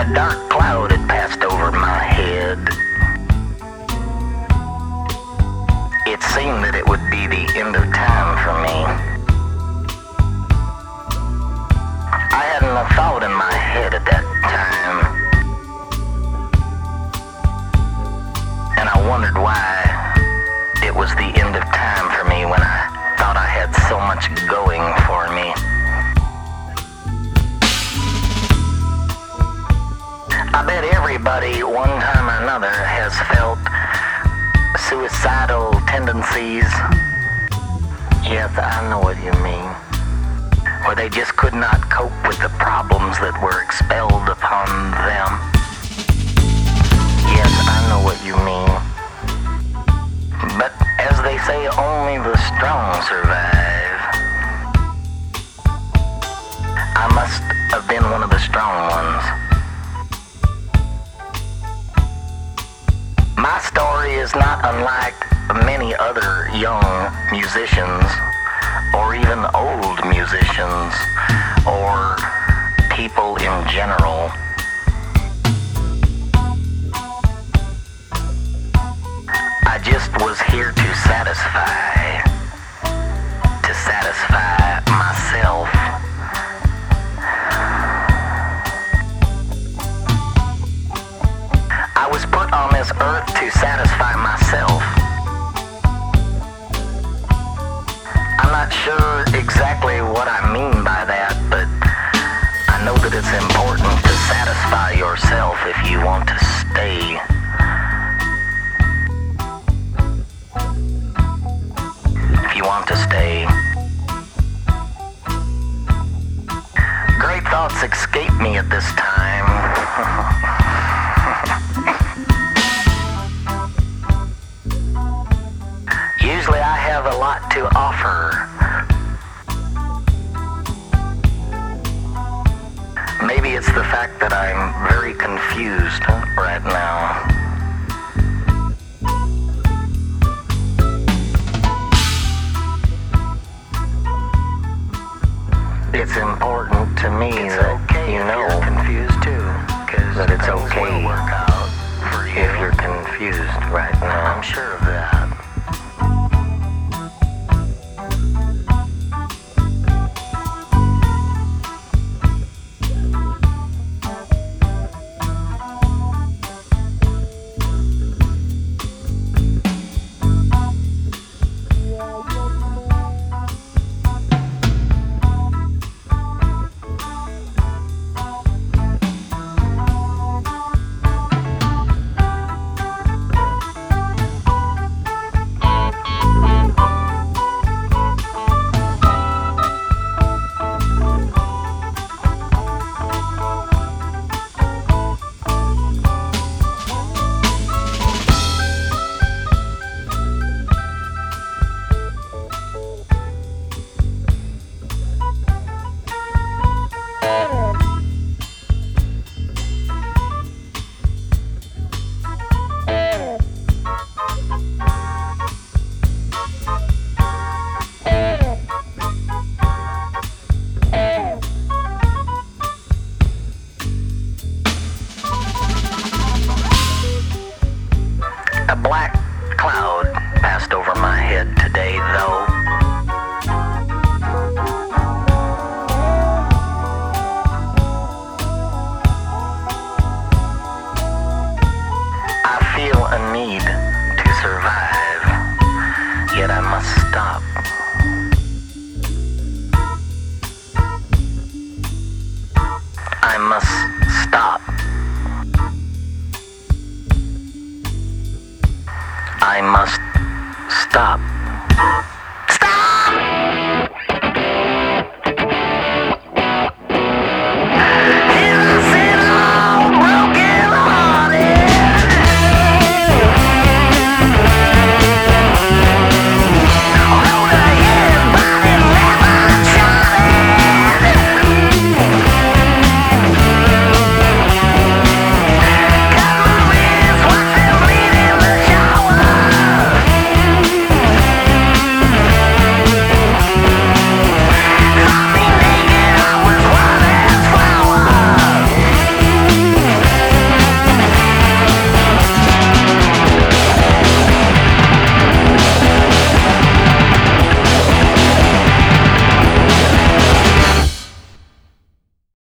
A dark cloud had passed over my head. It seemed that it would be the end of time for me. I hadn't a thought in my head at that time, and I wondered why it was the end of time for me when I thought I had so much going for me. I bet everybody one time or another has felt suicidal tendencies. Yes, I know what you mean. Where they just could not cope with the problems that were expelled upon them. Yes, I know what you mean. But as they say, only the strong survive. I must have been one of the strong ones. My story is not unlike many other young musicians, or even old musicians, or people in general. I just was here to satisfy myself. I was put on this earth to satisfy myself. I'm not sure exactly what I mean by that, but I know that it's important to satisfy yourself if you want to stay. If you want to stay. Great thoughts escape me at this time. Usually I have a lot to offer. Maybe it's the fact that I'm very confused right now. It's important to me that you know you're confused too, that it's okay work out for you if you're confused right now. I'm sure of that. A black cloud passed over my head today, though. I feel a need to survive, yet I must stop. I must stop. I must stop.